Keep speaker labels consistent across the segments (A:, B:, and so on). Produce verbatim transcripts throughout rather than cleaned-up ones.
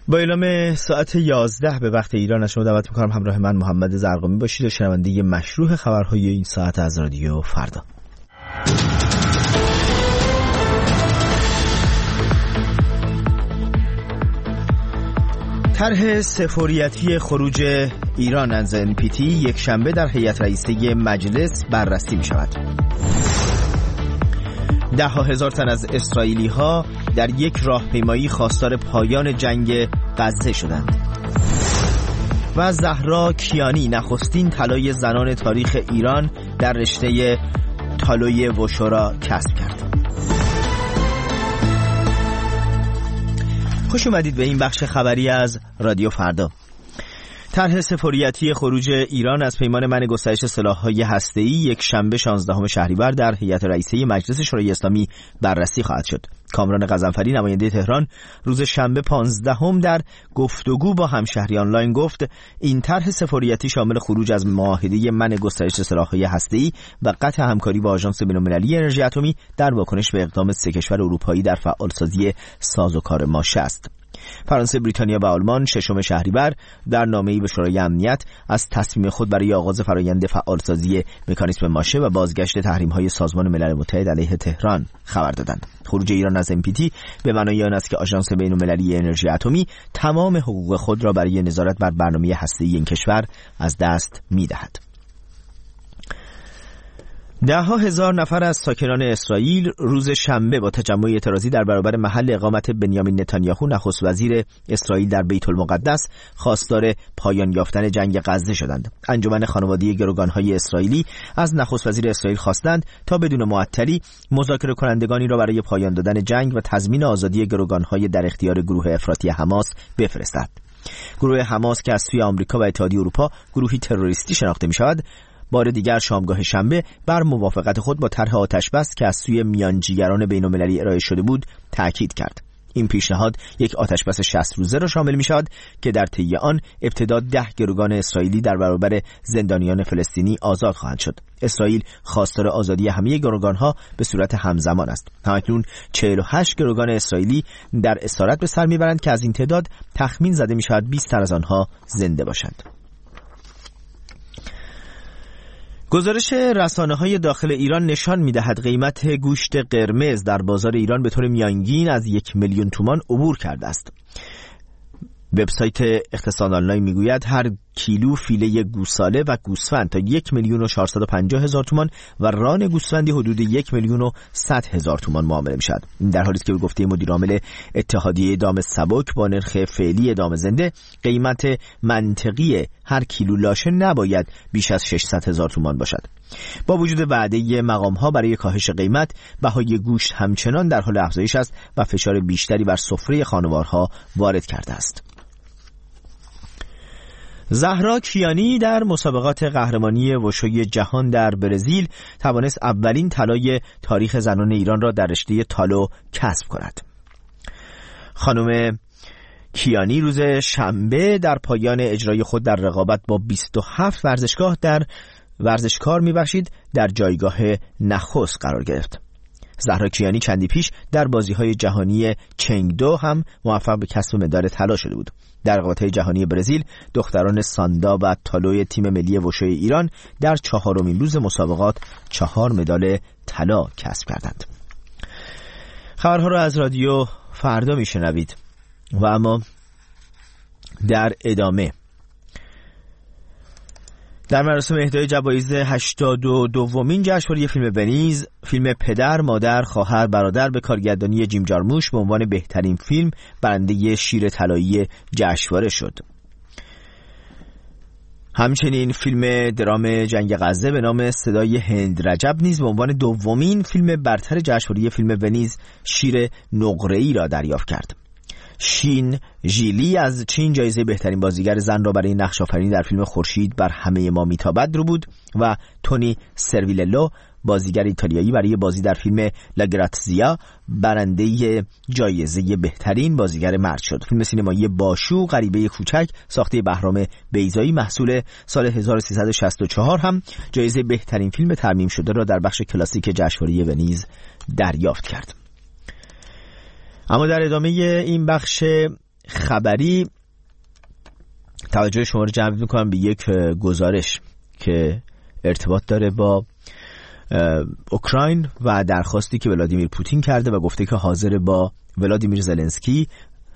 A: با اعلام ساعت یازده به وقت ایران از شما دعوت می‌کنم همراه من محمد زرقامی باشید و شنونده مشروع خبرهای این ساعت از رادیو فردا. طرح سفاریتی خروج ایران از ان پی تی یک شنبه در هیئت رئیسه مجلس بررسی می شود. ده ها هزار تن از اسرائیلی ها در یک راهپیمایی خواستار پایان جنگ غزه شدند. و زهرا کیانی نخستین طلای زنان تاریخ ایران در رشته تالوی وشورا کسب کرد. خوش اومدید به این بخش خبری از رادیو فردا. طرح سفاریتی خروج ایران از پیمان منع گسترش سلاح‌های هسته‌ای یک شنبه شانزدهم شهریور در هیئت رئیسه مجلس شورای اسلامی بررسی خواهد شد. کامران غضنفری نماینده تهران روز شنبه پانزدهم در گفتگو با همشهری آنلاین گفت این طرح سفاریتی شامل خروج از معاهده منع گسترش سلاح‌های هسته‌ای و قطع همکاری با آژانس بین‌المللی انرژی اتمی در واکنش به اقدام سه کشور اروپایی در فعالسازی سازوکار ماشه است. فرانسه، بریتانیا و آلمان ششم شهریور در نامه‌ای به شورای امنیت از تصمیم خود برای آغاز فرآیند فعالسازی مکانیزم ماشه و بازگشت تحریم‌های سازمان ملل متحد علیه تهران خبر دادند. خروج ایران از ان پی تی به معنای آن است که آژانس بین‌المللی انرژی اتمی تمام حقوق خود را برای نظارت بر برنامه هسته‌ای این کشور از دست می‌دهد. ده ها هزار نفر از ساکنان اسرائیل روز شنبه با تجمع اعتراضی در برابر محل اقامت بنیامین نتانیاهو نخست وزیر اسرائیل در بیت المقدس خواستار پایان یافتن جنگ غزه شدند. انجمن خانواده گروگان‌های اسرائیلی از نخست وزیر اسرائیل خواستند تا بدون معطلی مذاکره کنندگانی را برای پایان دادن جنگ و تضمین آزادی گروگان‌های در اختیار گروه افراطی حماس بفرستد. گروه حماس که از سوی آمریکا و اتحادیه اروپا گروهی تروریستی شناخته می‌شود، بار دیگر شامگاه شنبه بر موافقت خود با طرح آتشبس که از سوی میانجیگران بین‌المللی ارائه شده بود تأکید کرد. این پیشنهاد یک آتشبس شصت روزه را شامل می‌شود که در طی آن ابتدا ده گروگان اسرائیلی در برابر زندانیان فلسطینی آزاد خواهند شد. اسرائیل خواستار آزادی همه گروگان‌ها به صورت همزمان است. همکنون چهل و هشت گروگان اسرائیلی در اسارت به سر می‌برند که از این تعداد تخمین زده می‌شود بیست تن از آنها زنده باشند. گزارش رسانه‌های داخل ایران نشان می‌دهد قیمت گوشت قرمز در بازار ایران به طور میانگین از یک میلیون تومان عبور کرده است. وبسایت اقتصاد آنلاین میگوید هر کیلو فیله گوساله و گوسفند تا یک میلیون و چهارصد و پنجاه هزار تومان و ران گوسفندی حدود یک میلیون و صد هزار تومان معامله می‌شود. این در حالی است که به گفته مدیر عامل اتحادیه دام سبک با نرخ فعلی دام زنده قیمت منطقی هر کیلو لاشه نباید بیش از ششصد هزار تومان باشد. با وجود وعده مقام‌ها برای کاهش قیمت، بهای گوشت همچنان در حال افزایش است و فشار بیشتری بر سفره خانوارها وارد کرده است. زهرا کیانی در مسابقات قهرمانی وشوی جهان در برزیل توانست اولین طلای تاریخ زنان ایران را در رشته تالو کسب کند. خانم کیانی روز شنبه در پایان اجرای خود در رقابت با بیست و هفت ورزشگاه در ورزشکار میبخشید در جایگاه نخست قرار گرفت. زهرا کیانی چندی پیش در بازی‌های جهانی چنگدو هم موفق به کسب مدال طلا شده بود. در رقابت‌های جهانی برزیل دختران ساندا و تالوی تیم ملی وشوی ایران در چهارمین روز مسابقات چهار مدال طلا کسب کردند. خبرها را از رادیو فردا میشنوید و اما در ادامه در مراسم اهدای جوایز هشتاد و دومین جشنواره فیلم ونیز، فیلم پدر، مادر، خواهر، برادر به کارگردانی جیم جارموش به عنوان بهترین فیلم برنده شیر طلایی جشنواره شد. همچنین فیلم درام جنگ غزه به نام صدای هند رجب نیز به عنوان دومین فیلم برتر جشنواره فیلم ونیز شیر نقره‌ای را دریافت کرد. شین ژیلی از چین جایزه بهترین بازیگر زن را برای نقش آفرینی در فیلم خورشید بر همه ما میتابد رو بود و تونی سرویللو بازیگر ایتالیایی برای بازی در فیلم لاگراتزیا برنده جایزه بهترین بازیگر مرد شد. فیلم سینمایی باشو غریبه کوچک ساخته بهرام بیضایی محصول سال هزار و سیصد و شصت و چهار هم جایزه بهترین فیلم ترمیم شده را در بخش کلاسیک جشنواره ونیز دریافت کرد. اما در ادامه این بخش خبری توجه شما رو جلب میکنم به یک گزارش که ارتباط داره با اوکراین و درخواستی که ولادیمیر پوتین کرده و گفته که حاضر با ولادیمیر زلنسکی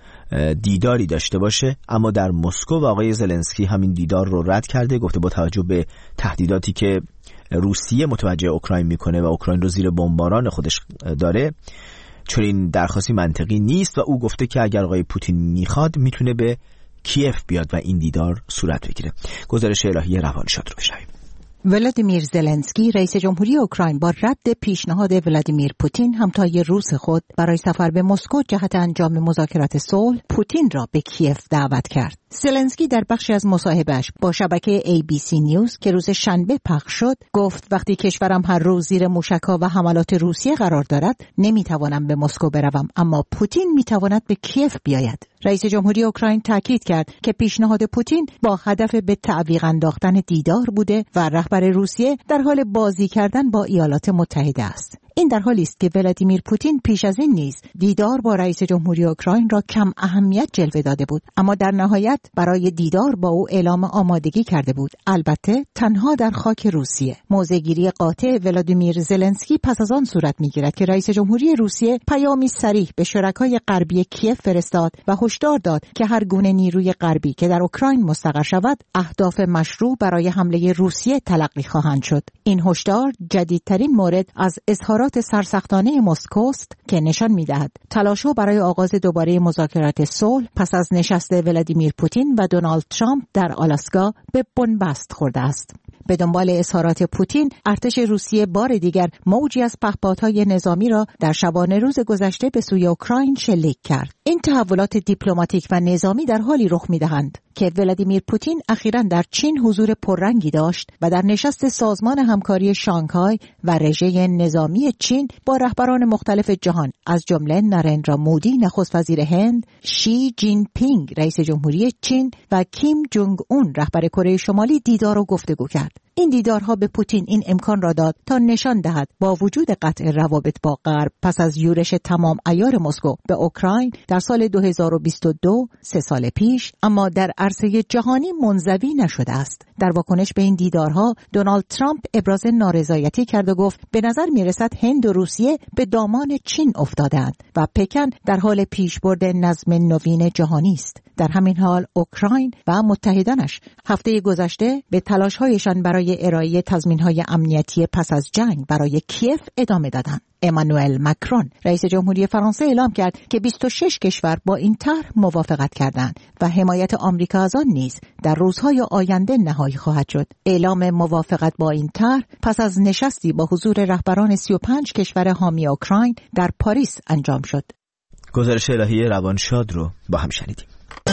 A: دیداری داشته باشه، اما در مسکو و آقای زلنسکی همین دیدار رو رد کرده. گفته با توجه به تهدیداتی که روسیه متوجه اوکراین میکنه و اوکراین رو زیر بمباران خودش داره، چون این درخواستی منطقی نیست و او گفته که اگر آقای پوتین میخواد میتونه به کیف بیاد و این دیدار صورت بگیره. گزارش الهی روانشاد رو بشنویم.
B: ولادیمیر زلنسکی رئیس جمهوری اوکراین با رد پیشنهاد ولادیمیر پوتین همتای روس خود برای سفر به مسکو جهت انجام مذاکرات صلح پوتین را به کیف دعوت کرد. زلنسکی در بخشی از مصاحبهش با شبکه ای بی سی نیوز که روز شنبه پخش شد گفت وقتی کشورم هر روز زیر موشک‌ها و حملات روسیه قرار دارد نمیتوانم به مسکو بروم، اما پوتین میتواند به کیف بیاید. رئیس جمهوری اوکراین تاکید کرد که پیشنهاد پوتین با هدف به تعویق انداختن دیدار بوده و رهبر روسیه در حال بازی کردن با ایالات متحده است. این در حالی است که ولادیمیر پوتین پیش از این نیز دیدار با رئیس جمهوری اوکراین را کم اهمیت جلوه داده بود، اما در نهایت برای دیدار با او اعلام آمادگی کرده بود، البته تنها در خاک روسیه. موضع‌گیری قاطع ولادیمیر زلنسکی پس از آن صورت می‌گیرد که رئیس جمهوری روسیه پیامی صریح به شرکای غربی کیف فرستاد و هشدار داد که هر گونه نیروی غربی که در اوکراین مستقر شود اهداف مشروع برای حمله روسیه تلقی خواهند شد. این هشدار جدیدترین مورد از اظهارات سرسختانه مسکو است که نشان می‌دهد تلاش‌ها برای آغاز دوباره مذاکرات صلح پس از نشست ولادیمیر پوتین و دونالد ترامپ در آلاسکا به بنبست خورده است. به دنبال اظهارات پوتین، ارتش روسیه بار دیگر موجی از پهپادهای نظامی را در شبانه روز گذشته به سوی اوکراین شلیک کرد. این تحولات دیپلماتیک و نظامی در حالی رخ می‌دهند که ولادیمیر پوتین اخیراً در چین حضور پررنگی داشت و در نشست سازمان همکاری شانگهای و رژه نظامی چین با رهبران مختلف جهان از جمله نارندرا مودی نخست وزیر هند، شی جین پینگ رئیس جمهوری چین و کیم جونگ اون رهبر کره شمالی دیدار و گفتگو کرد. این دیدارها به پوتین این امکان را داد تا نشان دهد با وجود قطع روابط با غرب پس از یورش تمام عیار مسکو به اوکراین در سال دو هزار و بیست و دو، سه سال پیش، اما در عرصه جهانی منزوی نشده است. در واکنش به این دیدارها دونالد ترامپ ابراز نارضایتی کرد و گفت به نظر میرسد هند و روسیه به دامان چین افتادند و پکن در حال پیشبرد نظم نوین جهانی است. در همین حال اوکراین و متحدانش هفته گذشته به تلاش‌هایشان برای ارائه تضمین‌های امنیتی پس از جنگ برای کیف ادامه دادند. امانوئل مکرون رئیس جمهوری فرانسه اعلام کرد که بیست و شش کشور با این طرح موافقت کردند و حمایت آمریکا از آن نیز در روزهای آینده نهایی خواهد شد. اعلام موافقت با این طرح پس از نشستی با حضور رهبران سی و پنج کشور حامی اوکراین در پاریس انجام شد.
A: گزارش الهی روانشاد رو با هم شنیدیم.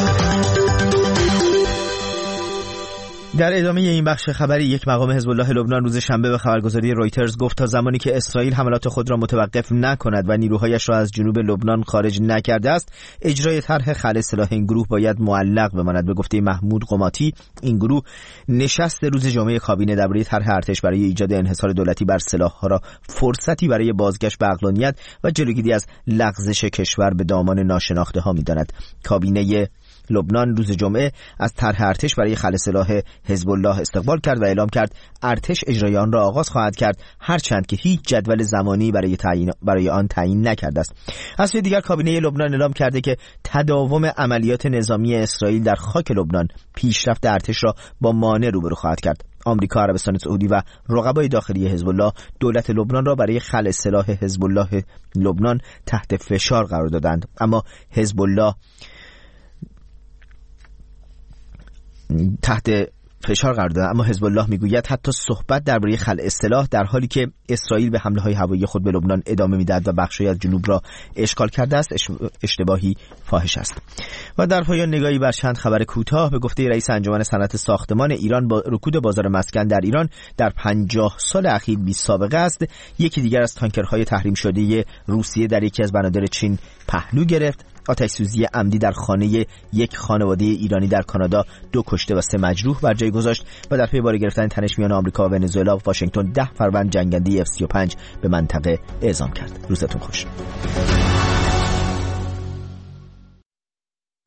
A: در ادامه این بخش خبری، یک مقام حزب الله لبنان روز شنبه به خبرگزاری رویترز گفت تا زمانی که اسرائیل حملات خود را متوقف نکند و نیروهایش را از جنوب لبنان خارج نکرده است، اجرای طرح خلع سلاح این گروه باید معلق بماند. به گفته محمود قماتی، این گروه نشست روز جمعه کابینه درباره طرح ارتش برای ایجاد انحصار دولتی بر سلاح‌ها را فرصتی برای بازگشت به عقلانیت و جلوگیری از لغزش کشور به دامان ناشناخته‌ها می‌داند. کابینه لبنان روز جمعه از طرح ارتش برای خلع سلاح حزب الله استقبال کرد و اعلام کرد ارتش اجرای آن را آغاز خواهد کرد، هرچند که هیچ جدول زمانی برای تعیین برای آن تعیین نکرده است. از سوی دیگر کابینه لبنان اعلام کرده که تداوم عملیات نظامی اسرائیل در خاک لبنان پیشرفت ارتش را با مانع روبرو خواهد کرد. آمریکا، عربستان سعودی و رقبای داخلی حزب الله دولت لبنان را برای خلع سلاح حزب الله لبنان تحت فشار قرار دادند، اما حزب الله تحت فشار قرار داد اما حزب الله میگوید حتی صحبت درباره خلع سلاح در حالی که اسرائیل به حمله های هوایی خود به لبنان ادامه میدهد و بخشی از جنوب را اشغال کرده است اشتباهی فاحش است. و در پایان نگاهی بر چند خبر کوتاه. به گفته رئیس انجمن صنعت ساختمان ایران، با رکود بازار مسکن در ایران در پنجاه سال اخیر بی سابقه است. یکی دیگر از تانکرهای تحریم شده روسیه در یکی از بنادر چین پهلو گرفت. آتش سوزی عمدی در خانه یک خانواده ایرانی در کانادا دو کشته و سه مجروح بر جای گذاشت و در پی باری گرفتن تنش میان آمریکا و ونزوئلا و واشنگتن ده فروند جنگنده اف سی و پنج به منطقه اعزام کرد. روزتون خوش.